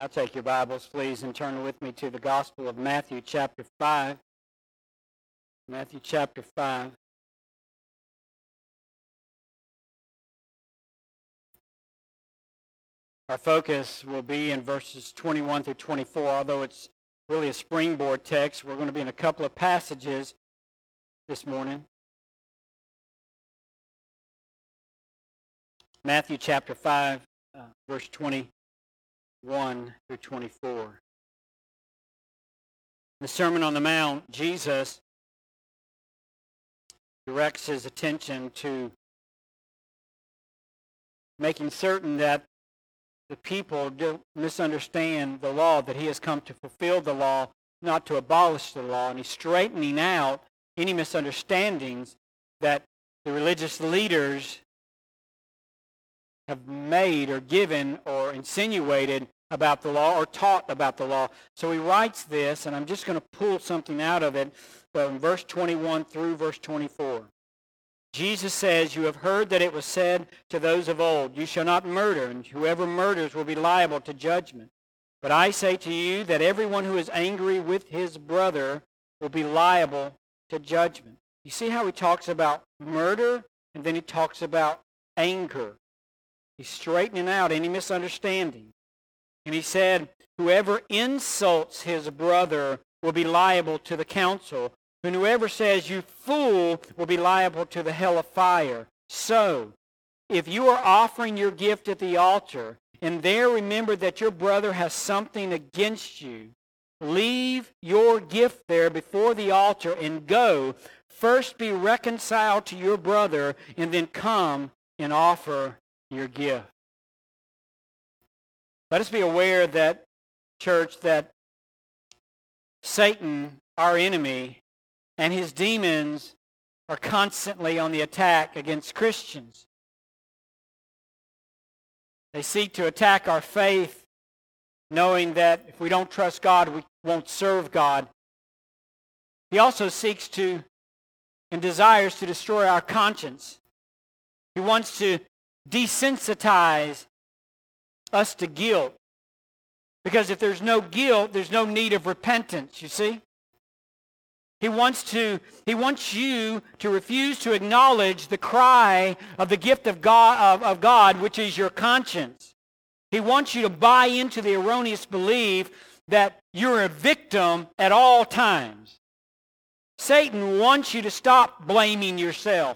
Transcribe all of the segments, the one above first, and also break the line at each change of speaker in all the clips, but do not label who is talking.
I'll take your Bibles, please, and turn with me to the Gospel of Matthew chapter 5. Matthew chapter 5. Our focus will be in verses 21 through 24, although it's really a springboard text. We're going to be in a couple of passages this morning. Matthew chapter 5, verse 21 through 24. The Sermon on the Mount, Jesus directs his attention to making certain that the people don't misunderstand the law, that he has come to fulfill the law, not to abolish the law. And he's straightening out any misunderstandings that the religious leaders have made or given or insinuated about the law or taught about the law. So he writes this, and I'm just going to pull something out of it from verse 21 through verse 24. Jesus says, "You have heard that it was said to those of old, 'You shall not murder, and whoever murders will be liable to judgment.' But I say to you that everyone who is angry with his brother will be liable to judgment." You see how he talks about murder, and then he talks about anger. He's straightening out any misunderstanding. And he said, "Whoever insults his brother will be liable to the council. And whoever says, 'You fool,' will be liable to the hell of fire. So, if you are offering your gift at the altar, and there remember that your brother has something against you, leave your gift there before the altar and go. First be reconciled to your brother, and then come and offer your gift." Let us be aware that, church, that Satan, our enemy, and his demons are constantly on the attack against Christians. They seek to attack our faith, knowing that if we don't trust God, we won't serve God. He also seeks to and desires to destroy our conscience. He wants to desensitize us to guilt. Because if there's no guilt, there's no need of repentance, you see? He wants you to refuse to acknowledge the cry of the gift of God, which is your conscience. He wants you to buy into the erroneous belief that you're a victim at all times. Satan wants you to stop blaming yourself.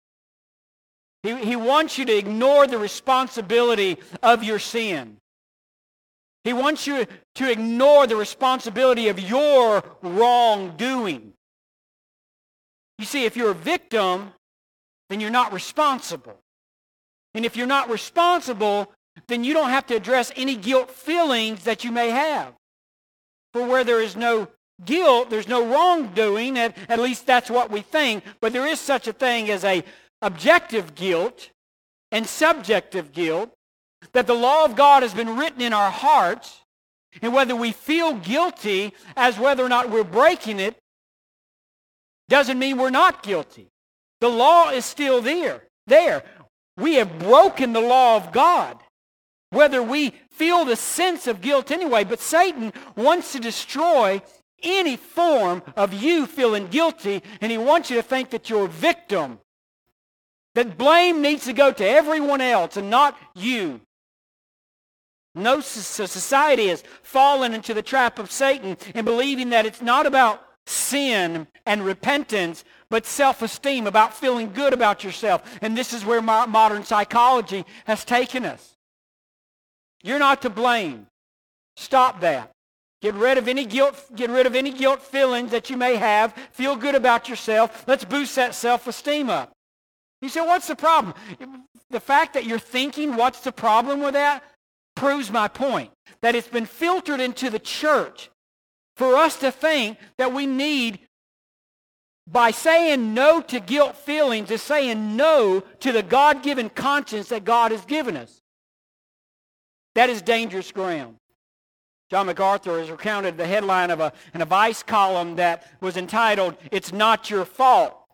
He wants you to ignore the responsibility of your sin. He wants you to ignore the responsibility of your wrongdoing. You see, if you're a victim, then you're not responsible. And if you're not responsible, then you don't have to address any guilt feelings that you may have. For where there is no guilt, there's no wrongdoing. At least that's what we think. But there is such a thing as a objective guilt and subjective guilt, that the law of God has been written in our hearts, and whether we feel guilty as whether or not we're breaking it doesn't mean we're not guilty. The law is still there. We have broken the law of God, whether we feel the sense of guilt anyway. But Satan wants to destroy any form of you feeling guilty, and he wants you to think that you're a victim, that blame needs to go to everyone else and not you. No society has fallen into the trap of Satan in believing that it's not about sin and repentance, but self-esteem, about feeling good about yourself. And this is where modern psychology has taken us. You're not to blame. Stop that. Get rid of any guilt feelings that you may have. Feel good about yourself. Let's boost that self-esteem up. You say, what's the problem? The fact that you're thinking, what's the problem with that, proves my point. That it's been filtered into the church for us to think that we need, by saying no to guilt feelings, is saying no to the God-given conscience that God has given us. That is dangerous ground. John MacArthur has recounted the headline of a Vice column that was entitled, "It's Not Your Fault."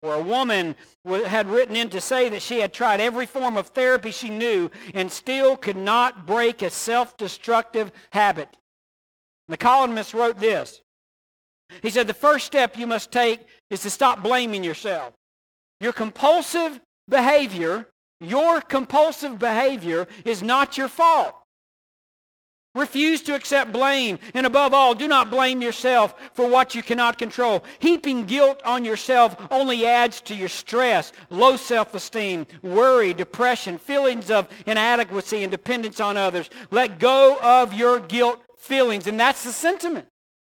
Or a woman had written in to say that she had tried every form of therapy she knew and still could not break a self-destructive habit. The columnist wrote this. He said, the first step you must take is to stop blaming yourself. Your compulsive behavior is not your fault. Refuse to accept blame, and above all, do not blame yourself for what you cannot control. Heaping guilt on yourself only adds to your stress, low self-esteem, worry, depression, feelings of inadequacy, and dependence on others. Let go of your guilt feelings, and that's the sentiment.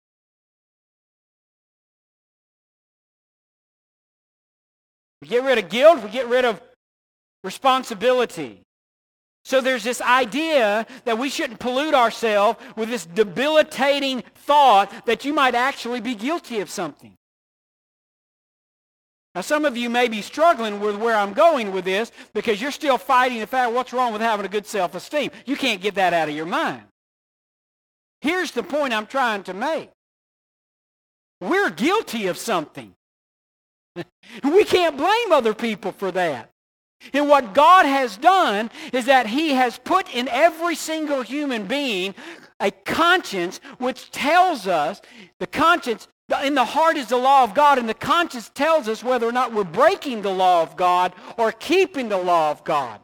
We get rid of guilt, we get rid of responsibility. So there's this idea that we shouldn't pollute ourselves with this debilitating thought that you might actually be guilty of something. Now some of you may be struggling with where I'm going with this because you're still fighting the fact what's wrong with having a good self-esteem. You can't get that out of your mind. Here's the point I'm trying to make. We're guilty of something. We can't blame other people for that. And what God has done is that He has put in every single human being a conscience which tells us, the conscience, in the heart is the law of God, and the conscience tells us whether or not we're breaking the law of God or keeping the law of God.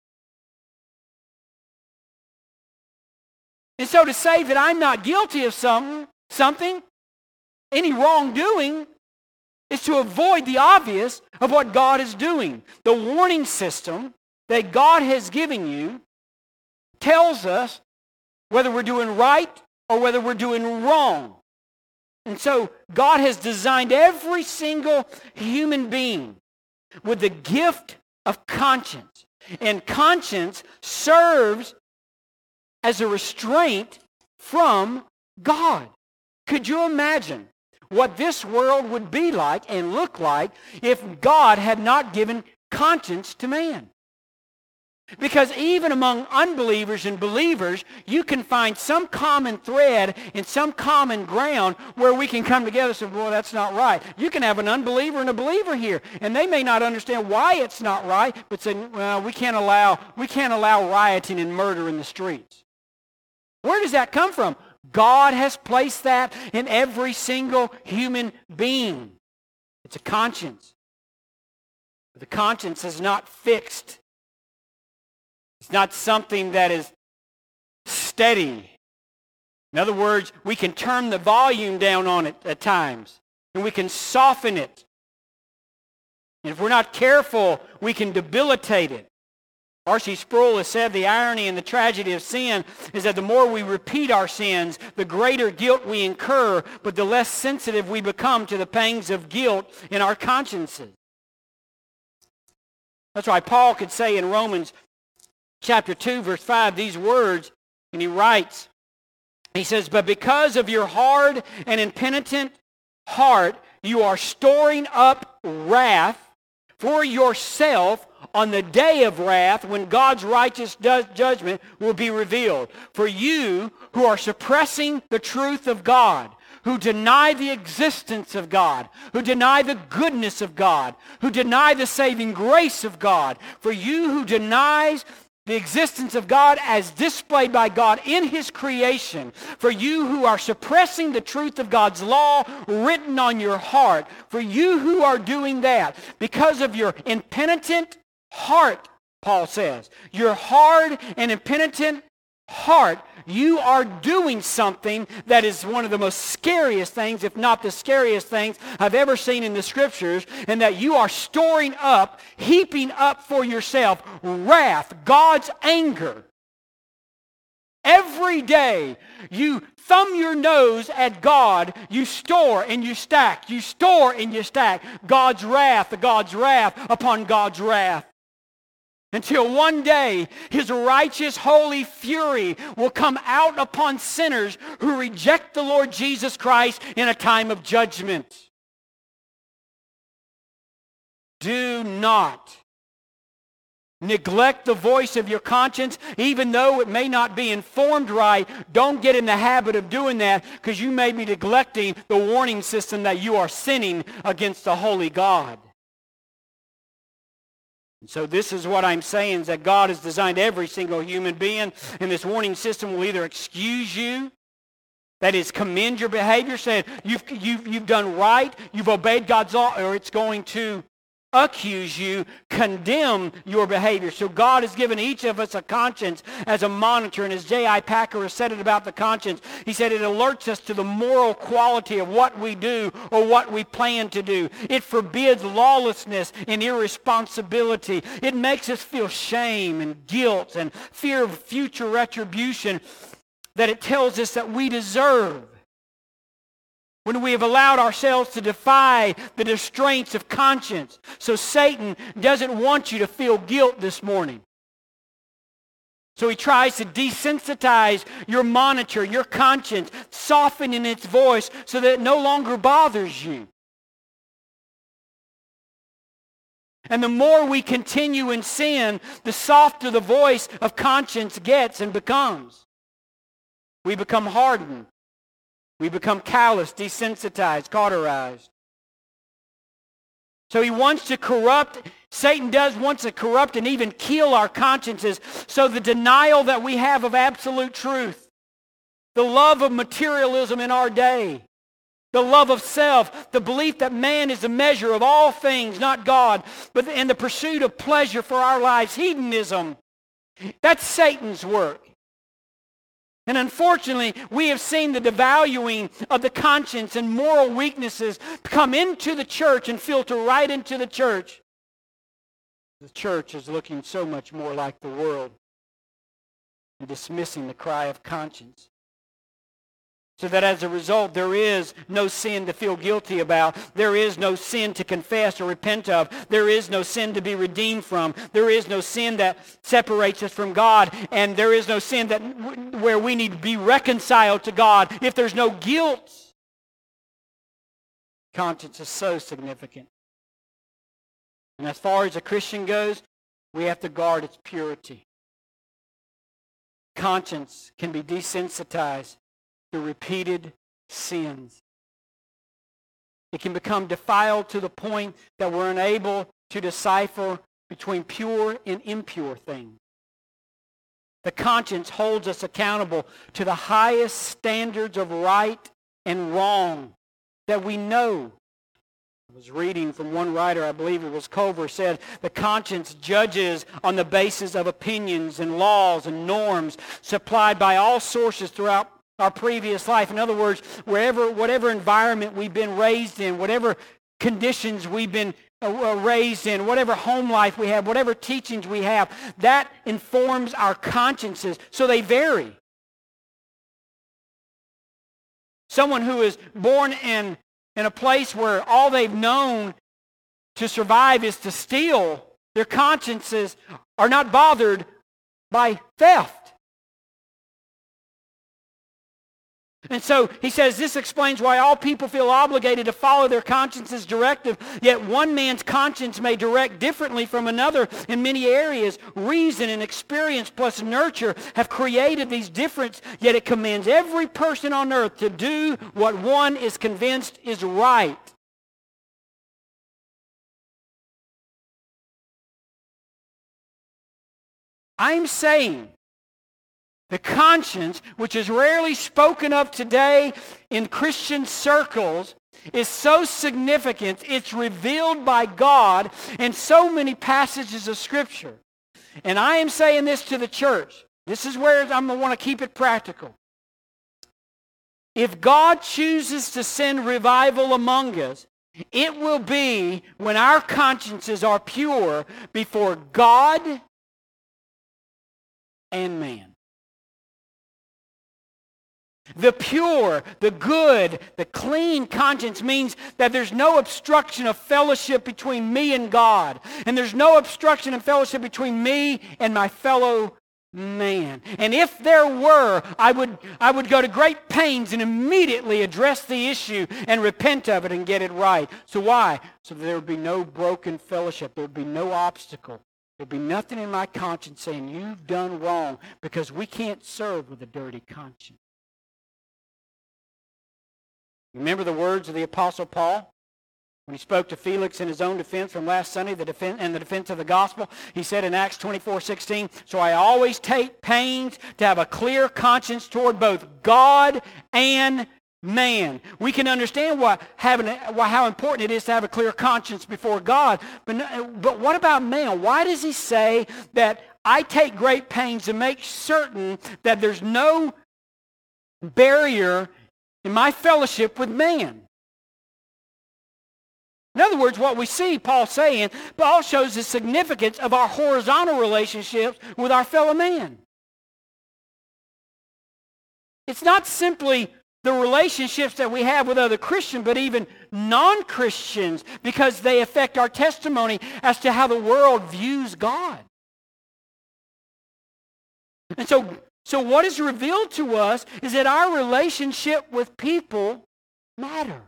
And so to say that I'm not guilty of something, any wrongdoing, is to avoid the obvious of what God is doing. The warning system that God has given you tells us whether we're doing right or whether we're doing wrong. And so God has designed every single human being with the gift of conscience. And conscience serves as a restraint from God. Could you imagine what this world would be like and look like if God had not given conscience to man? Because even among unbelievers and believers, you can find some common thread and some common ground where we can come together and say, well, that's not right. You can have an unbeliever and a believer here, and they may not understand why it's not right, but say, well, we can't allow rioting and murder in the streets. Where does that come from? God has placed that in every single human being. It's a conscience. But the conscience is not fixed. It's not something that is steady. In other words, we can turn the volume down on it at times, and we can soften it. And if we're not careful, we can debilitate it. R.C. Sproul has said the irony and the tragedy of sin is that the more we repeat our sins, the greater guilt we incur, but the less sensitive we become to the pangs of guilt in our consciences. That's why Paul could say in Romans chapter 2, verse 5, these words, and he writes, he says, but because of your hard and impenitent heart, you are storing up wrath for yourself on the day of wrath when God's righteous judgment will be revealed. For you who are suppressing the truth of God, who deny the existence of God, who deny the goodness of God, who deny the saving grace of God, for you who denies the existence of God as displayed by God in His creation, for you who are suppressing the truth of God's law written on your heart, for you who are doing that because of your impenitent heart, Paul says, your hard and impenitent heart, you are doing something that is one of the most scariest things, if not the scariest things I've ever seen in the Scriptures, and that you are storing up, heaping up for yourself wrath, God's anger. Every day you thumb your nose at God, you store and you stack, you store and you stack God's wrath upon God's wrath. Until one day, His righteous, holy fury will come out upon sinners who reject the Lord Jesus Christ in a time of judgment. Do not neglect the voice of your conscience, even though it may not be informed right. Don't get in the habit of doing that, because you may be neglecting the warning system that you are sinning against the holy God. So this is what I'm saying, is that God has designed every single human being, and this warning system will either excuse you, that is, commend your behavior, saying you've done right, you've obeyed God's law, or it's going to accuse you, condemn your behavior. So God has given each of us a conscience as a monitor, and as J.I. Packer has said it about the conscience, he said it alerts us to the moral quality of what we do or what we plan to do. It forbids lawlessness and irresponsibility. It makes us feel shame and guilt and fear of future retribution that it tells us that we deserve, when we have allowed ourselves to defy the restraints of conscience. So Satan doesn't want you to feel guilt this morning. So he tries to desensitize your monitor, your conscience, softening its voice so that it no longer bothers you. And the more we continue in sin, the softer the voice of conscience gets and becomes. We become hardened. We become callous, desensitized, cauterized. So he wants to corrupt, Satan wants to corrupt and even kill our consciences. So the denial that we have of absolute truth, the love of materialism in our day, the love of self, the belief that man is the measure of all things, not God, and the pursuit of pleasure for our lives, hedonism, that's Satan's work. And unfortunately, we have seen the devaluing of the conscience and moral weaknesses come into the church and filter right into the church. The church is looking so much more like the world and dismissing the cry of conscience. So that as a result, there is no sin to feel guilty about. There is no sin to confess or repent of. There is no sin to be redeemed from. There is no sin that separates us from God. And there is no sin where we need to be reconciled to God. If there's no guilt, conscience is so significant. And as far as a Christian goes, we have to guard its purity. Conscience can be desensitized to repeated sins. It can become defiled to the point that we're unable to decipher between pure and impure things. The conscience holds us accountable to the highest standards of right and wrong that we know. I was reading from one writer, I believe it was Culver, said the conscience judges on the basis of opinions and laws and norms supplied by all sources throughout our previous life. In other words, whatever environment we've been raised in, whatever conditions we've been raised in, whatever home life we have, whatever teachings we have, that informs our consciences. So they vary. Someone who is born in a place where all they've known to survive is to steal, their consciences are not bothered by theft. And so he says this explains why all people feel obligated to follow their conscience's directive, yet one man's conscience may direct differently from another in many areas. Reason and experience plus nurture have created these differences, yet it commands every person on earth to do what one is convinced is right. I'm saying the conscience, which is rarely spoken of today in Christian circles, is so significant. It's revealed by God in so many passages of Scripture. And I am saying this to the church. This is where I'm going to want to keep it practical. If God chooses to send revival among us, it will be when our consciences are pure before God and man. The pure, the good, the clean conscience means that there's no obstruction of fellowship between me and God. And there's no obstruction of fellowship between me and my fellow man. And if there were, I would go to great pains and immediately address the issue and repent of it and get it right. So why? So there would be no broken fellowship. There would be no obstacle. There'd be nothing in my conscience saying you've done wrong, because we can't serve with a dirty conscience. Remember the words of the Apostle Paul? When he spoke to Felix in his own defense from last Sunday, the defense of the gospel, he said in Acts 24:16, so I always take pains to have a clear conscience toward both God and man. We can understand how important it is to have a clear conscience before God. But what about man? Why does he say that I take great pains to make certain that there's no barrier in my fellowship with man? In other words, what we see Paul saying, Paul shows the significance of our horizontal relationships with our fellow man. It's not simply the relationships that we have with other Christians, but even non-Christians, because they affect our testimony as to how the world views God. And so what is revealed to us is that our relationship with people matter.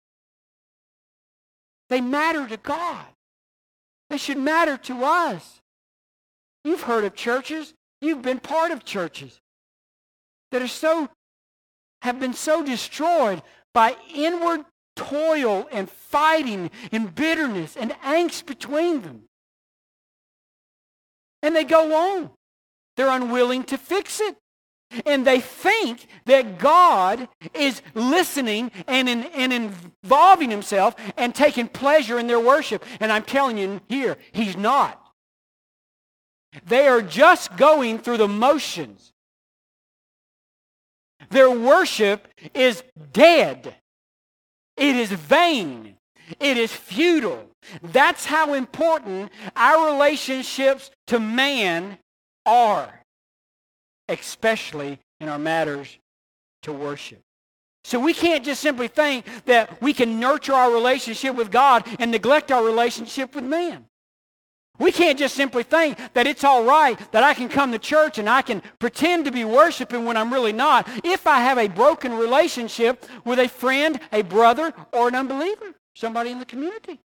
They matter to God. They should matter to us. You've heard of churches. You've been part of churches that have been so destroyed by inward toil and fighting and bitterness and angst between them. And they go on. They're unwilling to fix it. And they think that God is listening and involving himself and taking pleasure in their worship. And I'm telling you here, he's not. They are just going through the motions. Their worship is dead. It is vain. It is futile. That's how important our relationships to man are, especially in our matters to worship. So we can't just simply think that we can nurture our relationship with God and neglect our relationship with man. We can't just simply think that it's all right that I can come to church and I can pretend to be worshiping when I'm really not, if I have a broken relationship with a friend, a brother, or an unbeliever, somebody in the community.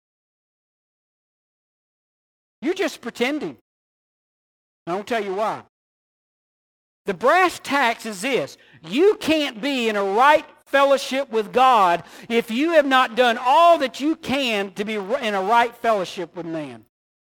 You're just pretending. I won't tell you why. The brass tacks is this. You can't be in a right fellowship with God if you have not done all that you can to be in a right fellowship with man.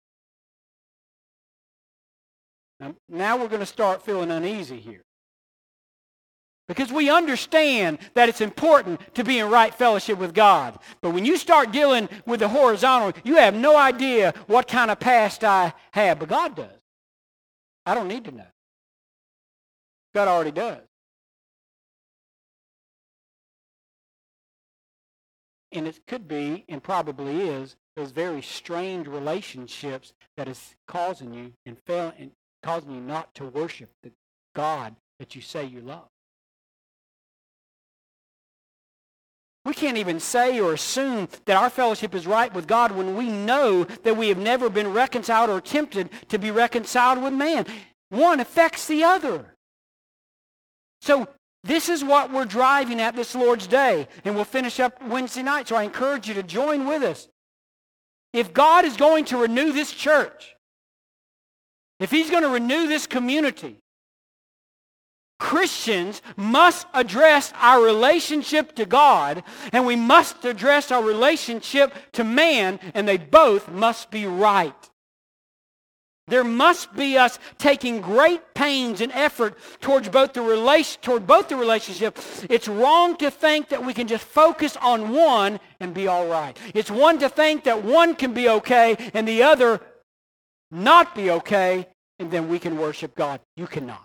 Now we're going to start feeling uneasy here. Because we understand that it's important to be in right fellowship with God. But when you start dealing with the horizontal, you have no idea what kind of past I have. But God does. I don't need to know. God already does. And it could be, and probably is, those very strained relationships that is causing you and causing you not to worship the God that you say you love. We can't even say or assume that our fellowship is right with God when we know that we have never been reconciled or attempted to be reconciled with man. One affects the other. So this is what we're driving at this Lord's Day, and we'll finish up Wednesday night, so I encourage you to join with us. If God is going to renew this church, if he's going to renew this community, Christians must address our relationship to God, and we must address our relationship to man, and they both must be right. There must be us taking great pains and effort toward both the relationship. It's wrong to think that we can just focus on one and be all right. It's one to think that one can be okay and the other not be okay, and then we can worship God. You cannot.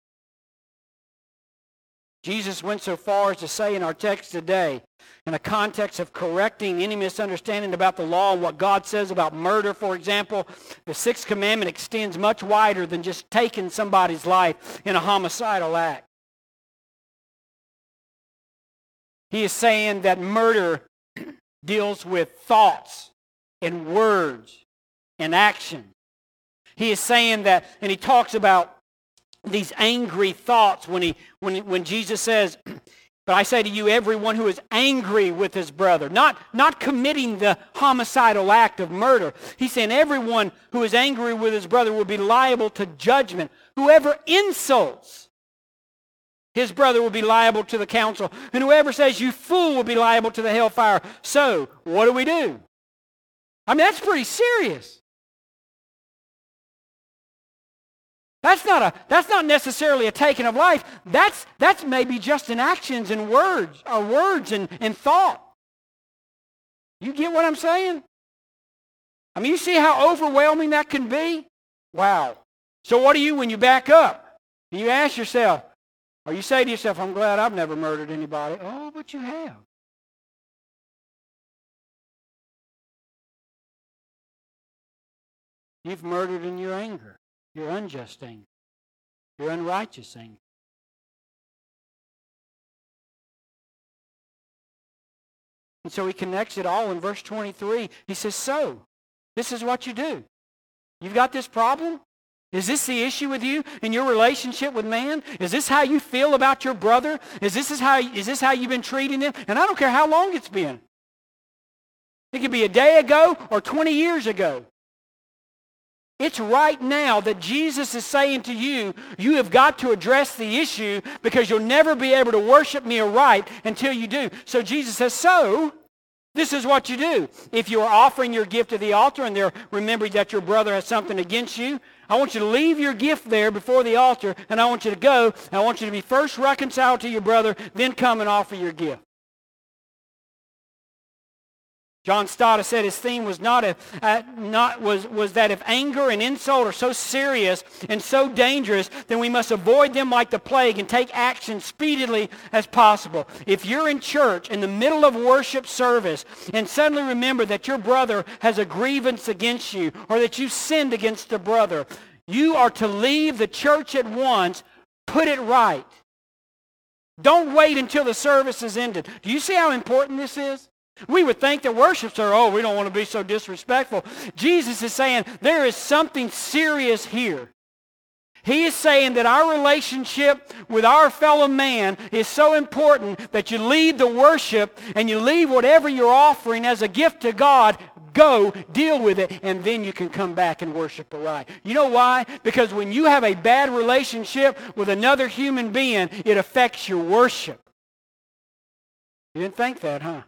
Jesus went so far as to say in our text today, in a context of correcting any misunderstanding about the law and what God says about murder, for example, the sixth commandment extends much wider than just taking somebody's life in a homicidal act. He is saying that murder deals with thoughts and words and action. He is saying that, and he talks about these angry thoughts when Jesus says, but I say to you, everyone who is angry with his brother, not committing the homicidal act of murder. He's saying everyone who is angry with his brother will be liable to judgment. Whoever insults his brother will be liable to the council. And whoever says you fool will be liable to the hellfire. So, what do we do? I mean, that's pretty serious. That's not necessarily a taking of life. That's maybe just in actions and words, or words and thought. You get what I'm saying? I mean, you see how overwhelming that can be? Wow. So what do you, when you back up, and you ask yourself, or you say to yourself, I'm glad I've never murdered anybody. Oh, but you have. You've murdered in your anger, your unjust anger, your unrighteous anger. And so he connects it all in verse 23. He says, so, this is what you do. You've got this problem? Is this the issue with you in your relationship with man? Is this how you feel about your brother? Is this how you've been treating him? And I don't care how long it's been. It could be a day ago or 20 years ago. It's right now that Jesus is saying to you, you have got to address the issue because you'll never be able to worship me aright until you do. So Jesus says, so, this is what you do. If you are offering your gift at the altar and they're remembering that your brother has something against you, I want you to leave your gift there before the altar, and I want you to go, and I want you to be first reconciled to your brother, then come and offer your gift. John Stott said his theme was that if anger and insult are so serious and so dangerous, then we must avoid them like the plague and take action speedily as possible. If you're in church in the middle of worship service and suddenly remember that your brother has a grievance against you or that you sinned against a brother, you are to leave the church at once, put it right. Don't wait until the service is ended. Do you see how important this is? We would think that worships are, we don't want to be so disrespectful. Jesus is saying there is something serious here. He is saying that our relationship with our fellow man is so important that you leave the worship and you leave whatever you're offering as a gift to God, go, deal with it, and then you can come back and worship aright. You know why? Because when you have a bad relationship with another human being, it affects your worship. You didn't think that, huh?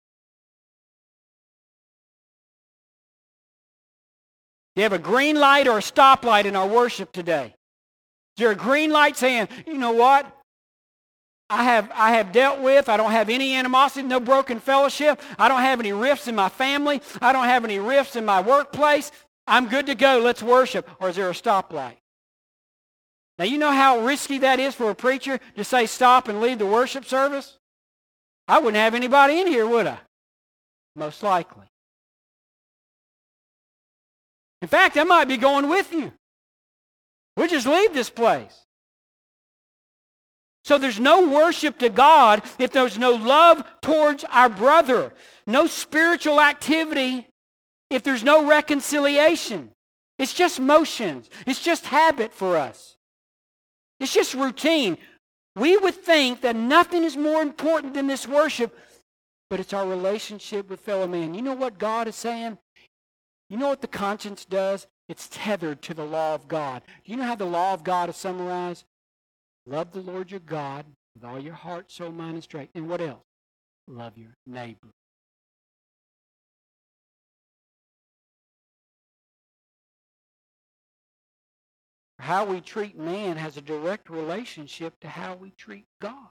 You have a green light or a stoplight in our worship today. Is there a green light saying, you know what? I have dealt with, I don't have any animosity, no broken fellowship. I don't have any rifts in my family. I don't have any rifts in my workplace. I'm good to go. Let's worship. Or is there a stoplight? Now, you know how risky that is for a preacher to say stop and leave the worship service? I wouldn't have anybody in here, would I? Most likely. In fact, I might be going with you. We'll just leave this place. So there's no worship to God if there's no love towards our brother. No spiritual activity if there's no reconciliation. It's just motions. It's just habit for us. It's just routine. We would think that nothing is more important than this worship, but it's our relationship with fellow man. You know what God is saying? You know what the conscience does? It's tethered to the law of God. Do you know how the law of God is summarized? Love the Lord your God with all your heart, soul, mind, and strength. And what else? Love your neighbor. How we treat man has a direct relationship to how we treat God.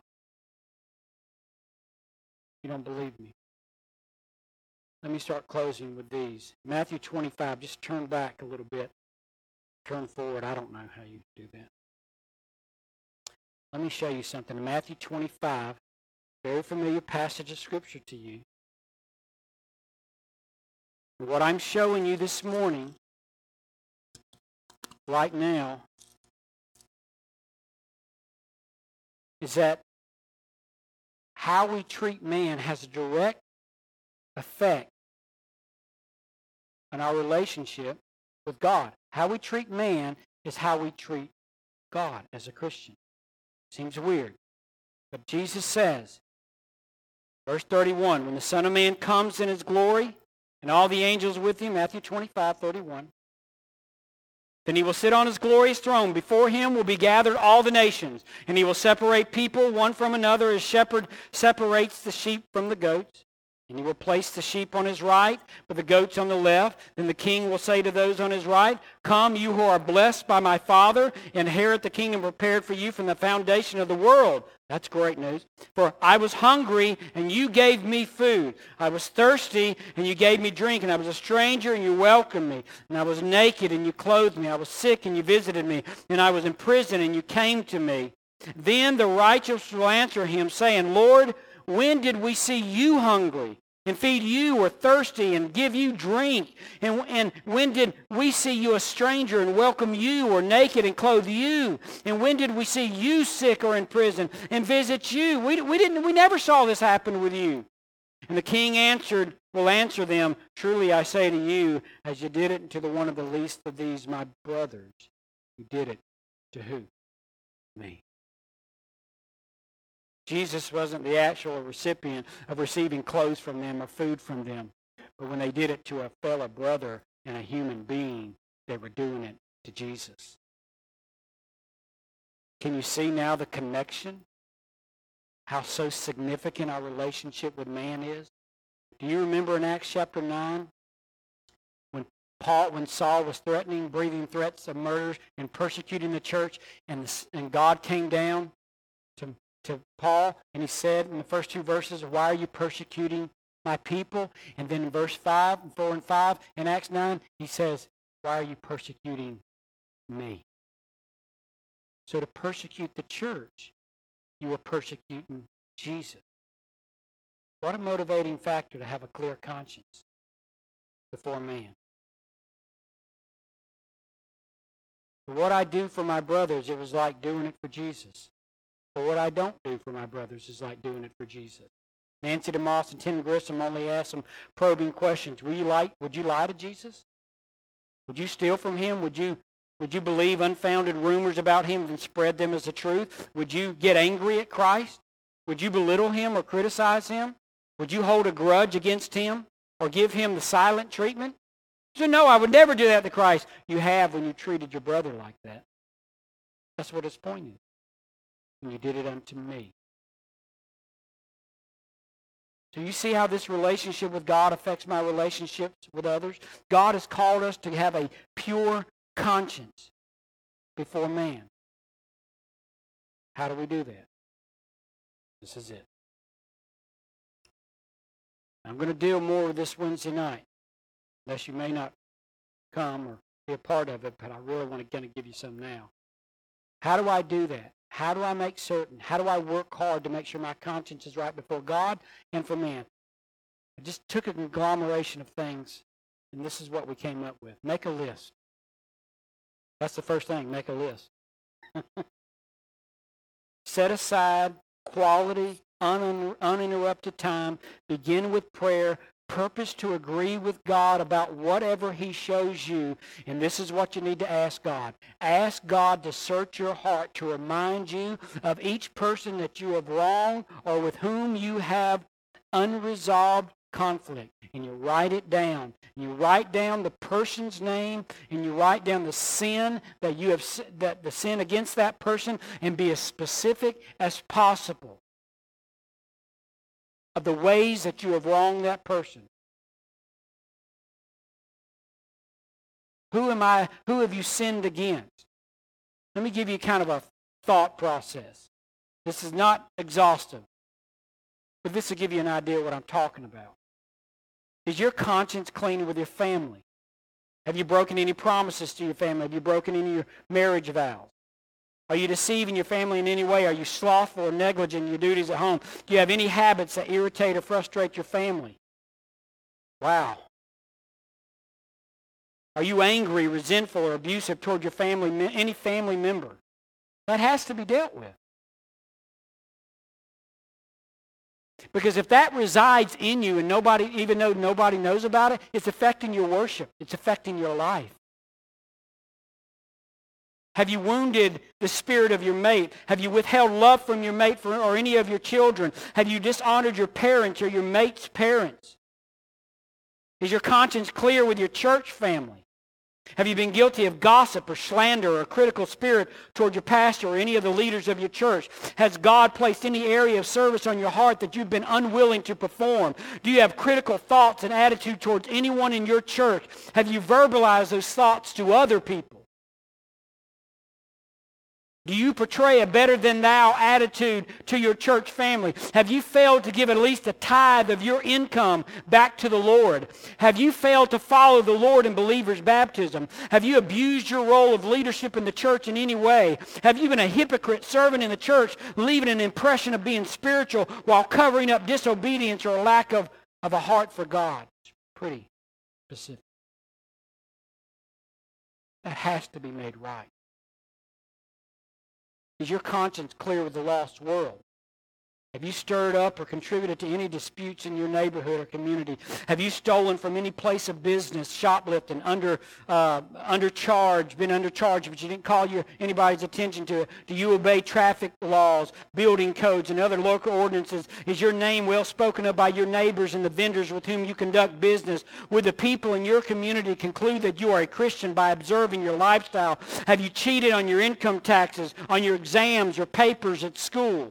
You don't believe me? Let me start closing with these. Matthew 25, just turn back a little bit. Turn forward. I don't know how you do that. Let me show you something. In Matthew 25, very familiar passage of Scripture to you. What I'm showing you this morning, right now, is that how we treat man has a direct effect on our relationship with God. How we treat man is how we treat God as a Christian. Seems weird. But Jesus says, verse 31, when the Son of Man comes in his glory and all the angels with him, Matthew 25:31, Then he will sit on his glorious throne. Before him will be gathered all the nations, and he will separate people one from another as shepherd separates the sheep from the goats. And he will place the sheep on his right, but the goats on the left. Then the king will say to those on his right, Come, you who are blessed by my Father, inherit the kingdom prepared for you from the foundation of the world. That's great news. For I was hungry, and you gave me food. I was thirsty, and you gave me drink. And I was a stranger, and you welcomed me. And I was naked, and you clothed me. I was sick, and you visited me. And I was in prison, and you came to me. Then the righteous will answer him, saying, Lord, when did we see you hungry and feed you, or thirsty and give you drink? And when did we see you a stranger and welcome you, or naked and clothe you? And when did we see you sick or in prison and visit you? We never saw this happen with you. And the king will answer them, Truly I say to you, as you did it to the one of the least of these my brothers, you did it to who? Me. Jesus wasn't the actual recipient of receiving clothes from them or food from them. But when they did it to a fellow brother and a human being, they were doing it to Jesus. Can you see now the connection? How so significant our relationship with man is? Do you remember in Acts chapter 9 when Saul was breathing threats of murders and persecuting the church, and God came down to Paul, and he said in the first two verses, Why are you persecuting my people? And then in verse 4 and 5 in Acts 9, he says, Why are you persecuting me? So to persecute the church, you were persecuting Jesus. What a motivating factor to have a clear conscience before man. For what I do for my brothers, it was like doing it for Jesus. But what I don't do for my brothers is like doing it for Jesus. Nancy DeMoss and Tim Grissom only asked some probing questions. Would you lie to Jesus? Would you steal from him? Would you believe unfounded rumors about him and spread them as the truth? Would you get angry at Christ? Would you belittle him or criticize him? Would you hold a grudge against him or give him the silent treatment? So no, I would never do that to Christ. You have when you treated your brother like that. That's what his point is. And you did it unto me. So you see how this relationship with God affects my relationships with others? God has called us to have a pure conscience before man. How do we do that? This is it. I'm going to deal more with this Wednesday night, unless you may not come or be a part of it, but I really want to give you some now. How do I do that? How do I make certain? How do I work hard to make sure my conscience is right before God and for man? I just took a conglomeration of things, and this is what we came up with. Make a list. That's the first thing, make a list. Set aside quality, uninterrupted time. Begin with prayer. Purpose to agree with God about whatever he shows you. And this is what you need to ask God. Ask God to search your heart to remind you of each person that you have wronged or with whom you have unresolved conflict. And you write it down. You write down the person's name, and you write down the sin that you have, that the sin against that person, and be as specific as possible of the ways that you have wronged that person. Who have you sinned against? Let me give you kind of a thought process. This is not exhaustive, but this will give you an idea of what I'm talking about. Is your conscience clean with your family? Have you broken any promises to your family? Have you broken any of your marriage vows? Are you deceiving your family in any way? Are you slothful or negligent in your duties at home? Do you have any habits that irritate or frustrate your family? Wow. Are you angry, resentful, or abusive toward your family, any family member? That has to be dealt with. Because if that resides in you and even though nobody knows about it, it's affecting your worship. It's affecting your life. Have you wounded the spirit of your mate? Have you withheld love from your mate or any of your children? Have you dishonored your parents or your mate's parents? Is your conscience clear with your church family? Have you been guilty of gossip or slander or a critical spirit toward your pastor or any of the leaders of your church? Has God placed any area of service on your heart that you've been unwilling to perform? Do you have critical thoughts and attitude towards anyone in your church? Have you verbalized those thoughts to other people? Do you portray a better-than-thou attitude to your church family? Have you failed to give at least a tithe of your income back to the Lord? Have you failed to follow the Lord in believers' baptism? Have you abused your role of leadership in the church in any way? Have you been a hypocrite servant in the church, leaving an impression of being spiritual while covering up disobedience or a lack of a heart for God? It's pretty specific. That has to be made right. Is your conscience clear with the lost world? Have you stirred up or contributed to any disputes in your neighborhood or community? Have you stolen from any place of business, shoplifting, undercharged, been undercharged, but you didn't call anybody's attention to it? Do you obey traffic laws, building codes, and other local ordinances? Is your name well spoken of by your neighbors and the vendors with whom you conduct business? Would the people in your community conclude that you are a Christian by observing your lifestyle? Have you cheated on your income taxes, on your exams, your papers at school?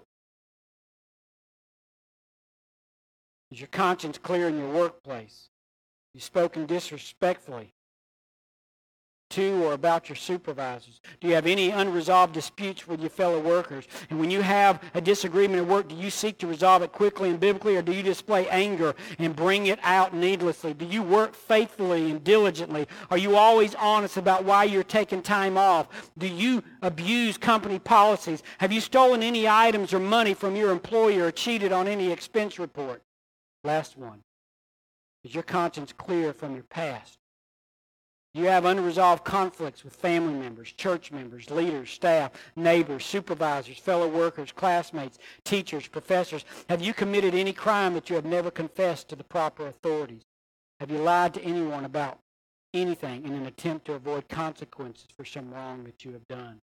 Is your conscience clear in your workplace? Have you spoken disrespectfully to or about your supervisors? Do you have any unresolved disputes with your fellow workers? And when you have a disagreement at work, do you seek to resolve it quickly and biblically, or do you display anger and bring it out needlessly? Do you work faithfully and diligently? Are you always honest about why you're taking time off? Do you abuse company policies? Have you stolen any items or money from your employer or cheated on any expense report? Last one. Is your conscience clear from your past? Do you have unresolved conflicts with family members, church members, leaders, staff, neighbors, supervisors, fellow workers, classmates, teachers, professors? Have you committed any crime that you have never confessed to the proper authorities? Have you lied to anyone about anything in an attempt to avoid consequences for some wrong that you have done?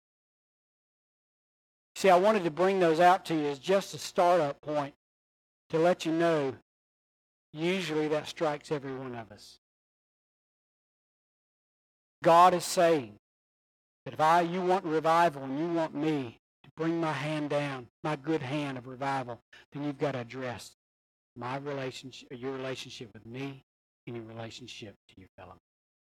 See, I wanted to bring those out to you as just a startup point, to let you know, usually that strikes every one of us. God is saying that if you want revival and you want me to bring my hand down, my good hand of revival, then you've got to address my relationship, your relationship with me, and your relationship to your fellow.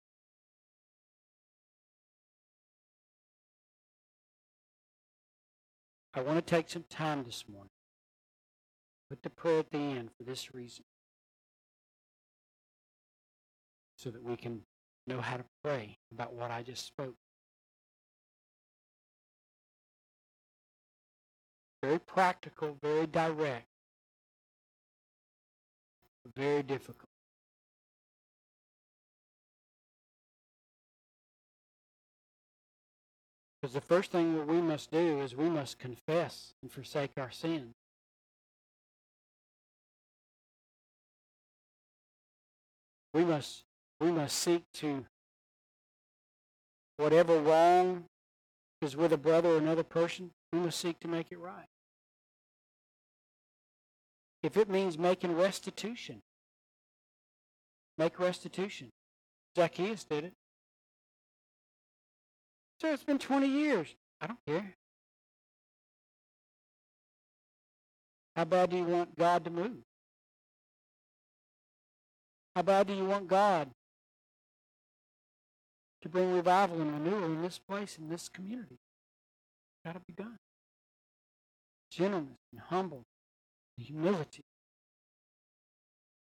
I want to take some time this morning. Put the prayer at the end for this reason, so that we can know how to pray about what I just spoke. Very practical, very direct, very difficult. Because the first thing that we must do is we must confess and forsake our sins. We must seek to, whatever wrong is with a brother or another person, we must seek to make it right. If it means making restitution, make restitution. Zacchaeus did it. Sir, it's been 20 years. I don't care. How bad do you want God to move? How bad do you want God to bring revival and renewal in this place, in this community? It's got to be done. Gentleness and humbleness and humility.